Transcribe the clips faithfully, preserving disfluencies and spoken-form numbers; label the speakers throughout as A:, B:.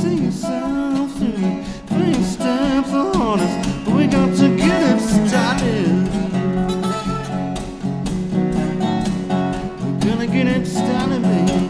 A: see yourself through. Three steps the hardest, but we got to get it started. We're gonna get it started, baby.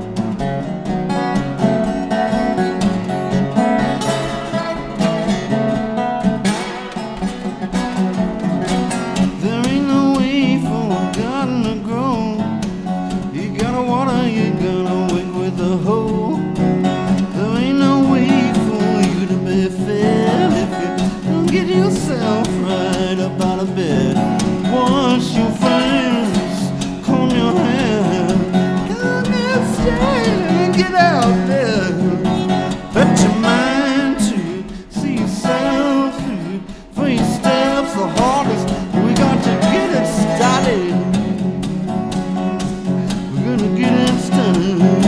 A: There ain't no way for a garden to grow. You gotta water, you gotta wait with the hoe. There ain't no way for you to be fed if you don't get yourself right up out of bed. Wash your face, comb your hair, get straight and get out there. Put your mind to see yourself through. Three steps the hardest, we got to get it started. We're gonna get it started.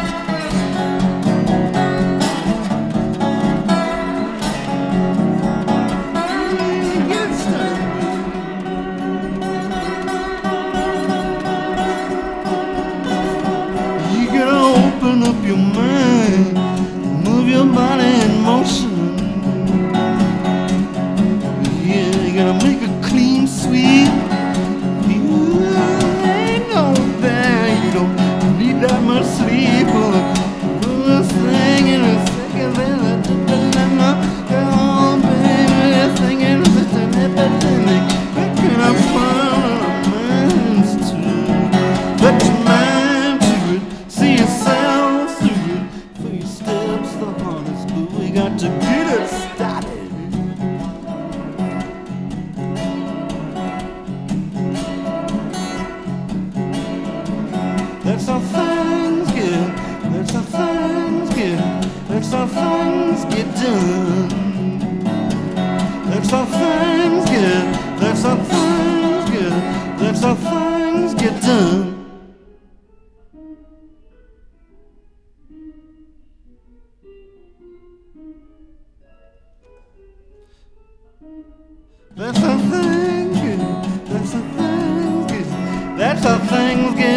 A: Open up your mind, move your body in motion. Yeah, you gotta make a clean sweep. You ain't no bad, you don't need that much sleep. This thing in a second, then oh baby, this thing is just an epidemic. Where can I find a man's too? Let your mind to it, see yourself through it. Three steps the hardest, but we got to get it started. That's how things get, that's how things get, that's how things get done. That's how things get, that's how things get, that's how things get done. That's how things get, that's how things get, that's how things get.